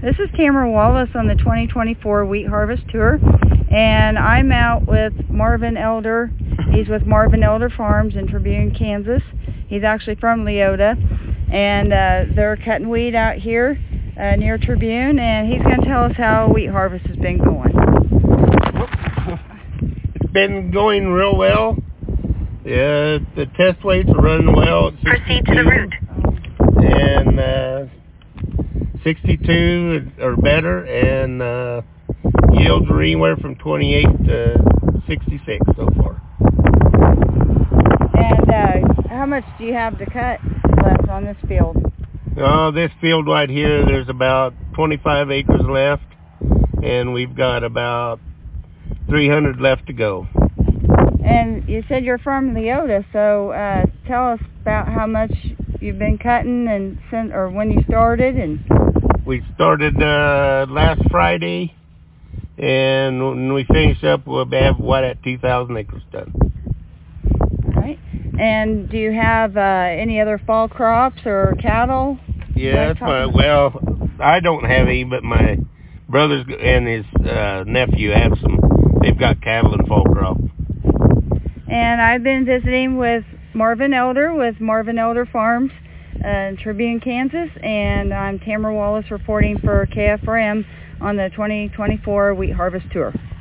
This is Tamara Wallace on the 2024 Wheat Harvest Tour, and I'm out with Marvin Elder. He's with Marvin Elder Farms in Tribune, Kansas. He's actually from Leota, and they're cutting wheat out here near Tribune, and he's going to tell us how wheat harvest has been going. It's been going real well. Yeah, the test weights are running well at 62. Proceed to the route. And 62 or better, and yields are anywhere from 28 to 66 so far. And how much do you have to cut left on this field? This field right here, there's about 25 acres left, and we've got about 300 left to go. And you said you're from Leota, so tell us about how much you've been cutting and or when you started. And we started last Friday, and when we finish up, we'll have at 2,000 acres done. All right. And do you have any other fall crops or cattle? Yes, well, I don't have any, but my brothers and his nephew have some. They've got cattle and fall crop. And I've been visiting with Marvin Elder with Marvin Elder Farms in Tribune, Kansas, and I'm Tamara Wallace reporting for KFRM on the 2024 Wheat Harvest Tour.